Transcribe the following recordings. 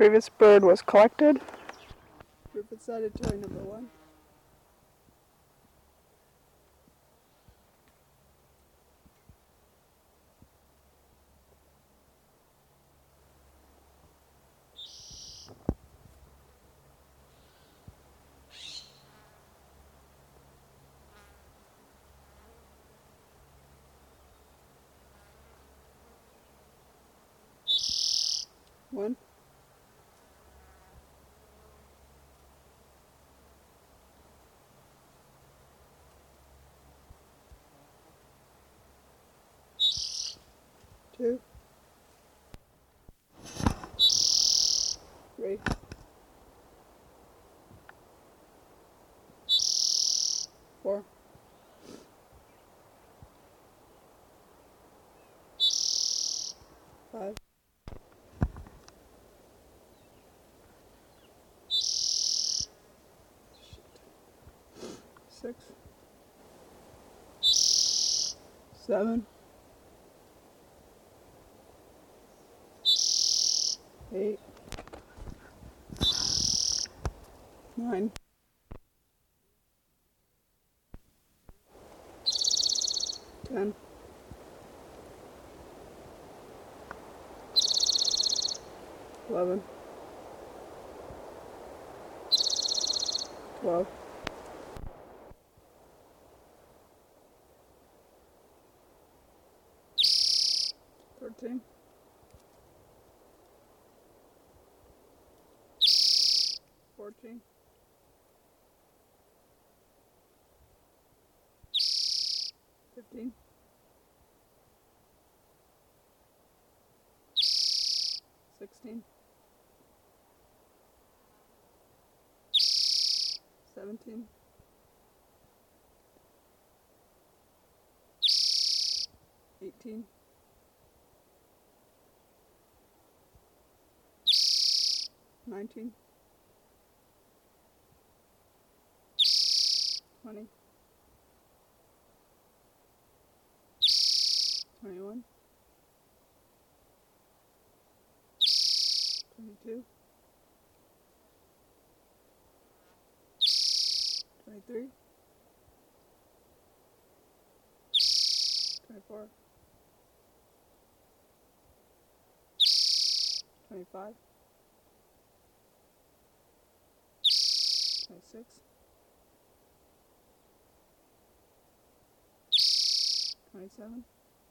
previous bird was collected. Proof it's toy number 1. One. Two. Three. Four. Five. Six. 7. 8. 9. 10. 11. 12. 13. 14. 15. 16. 17. 18. 19. 20. 21. 22. 23. 24. 25. 26. 27.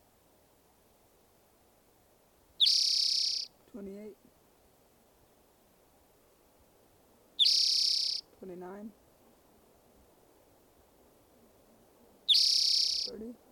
28. 29. 30.